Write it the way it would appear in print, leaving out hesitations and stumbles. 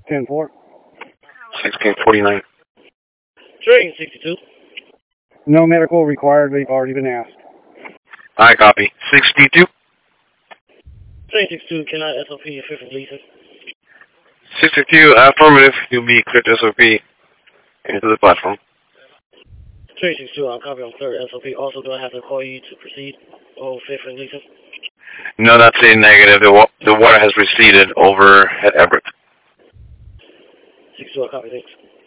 10-4. 1649. Train 62. No medical required. They've already been asked. I copy. 62. Train 62, can I SOP your fifth and Lisa? 62, affirmative. You'll be cleared to SOP into the platform. Train 62, I'll copy on third SOP. Also, do I have to call you to proceed? Oh, fifth and Lisa? No, that's a negative. The water has receded over at Everett. 62, I'll copy, thanks.